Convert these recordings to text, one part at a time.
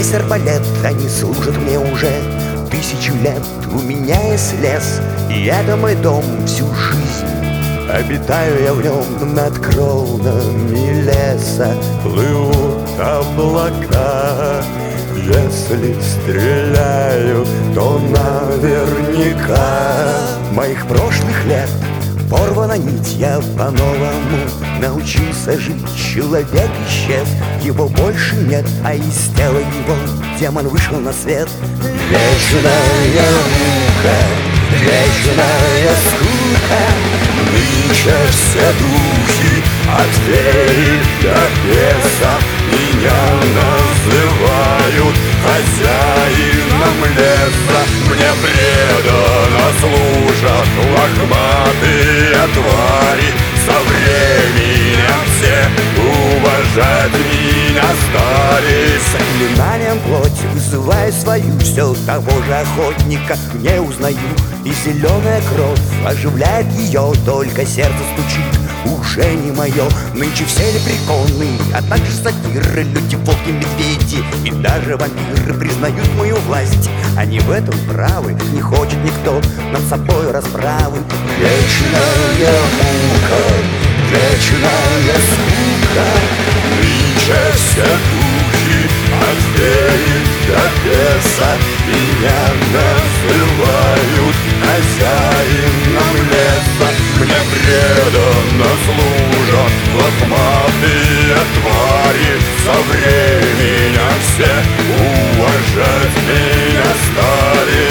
есть арбалет, они служат мне уже 1000 лет. У меня есть лес, и это мой дом всю жизнь. Обитаю я в нем над кронами леса. Плывут облака. Если стреляю, то наверняка. Моих прошлых лет порвана нить, я по-новому научился жить. Человек исчез, его больше нет, а из тела его демон вышел на свет. Вечная мука, вечная скука. Нынче все духи от феи до беса меня называют хозяином леса. Мне преданно служат лохматые твари. Со временем все уважать меня стали. Заклинанием плоти вызываю свою, все того же охотника не узнаю. И зеленая кровь оживляет ее, только сердце стучит, уже не мое. Нынче все лепреконы, а также сатиры, люди, волки, медведи и даже вампиры признают мою власть. Они в этом правы, не хочет никто над собой расправы. Вечная мука, вечная скука. Нынче все духи от феи до беса меня называют хозяином леса. Мне преданно служат лохматые твари. Со временем все уважать меня стали.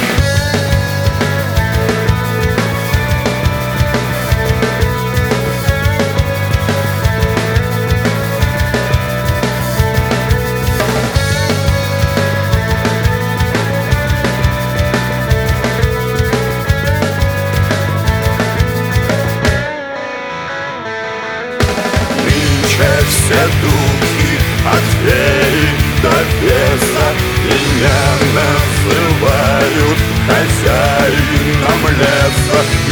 Все духи от феи до беса меня называют хозяином леса.